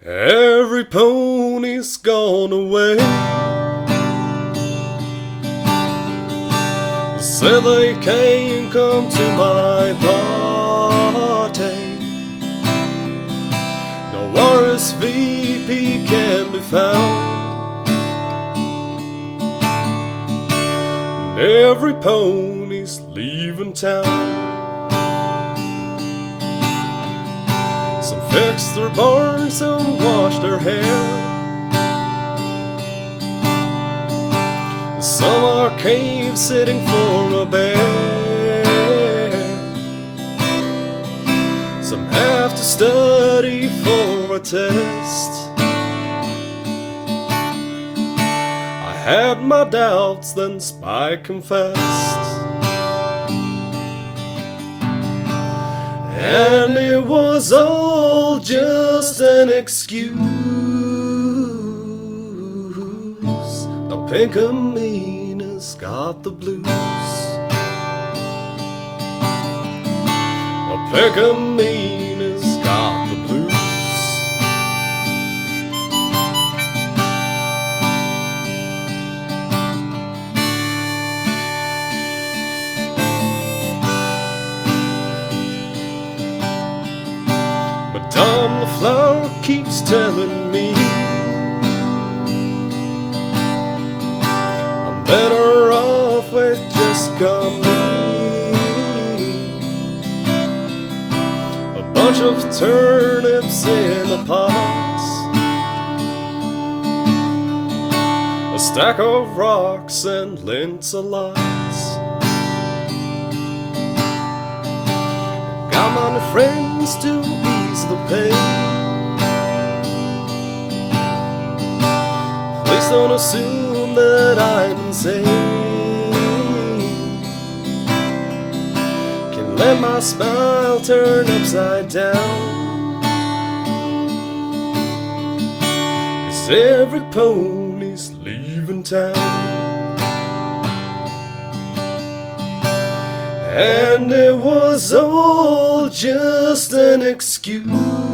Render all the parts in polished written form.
Every pony's gone away. Say they can't come to my party. No RSVP can be found. And every pony's leaving town. Some fix their barns, some wash their hair. Some are cave sitting for a bear. Some have to study for a test. I had my doubts, then Spike confessed. And it was all just an excuse. A Pinkamina's got the blues. A Pinkamina's got the blues. Tom the flower keeps telling me I'm better off with just company. A bunch of turnips in a pot, a stack of rocks and Lancelots. Got my friends to ease the pain. Please don't assume that I'm insane. Can let my smile turn upside down. 'Cause every pony's leaving town. And it was all just an excuse.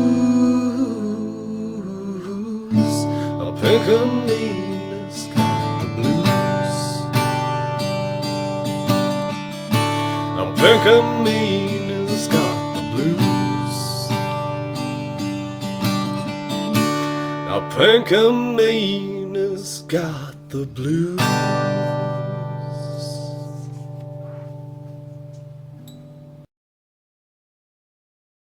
A Pinkamina's got the blues. A Pinkamina's got the blues. A Pinkamina's got the blues.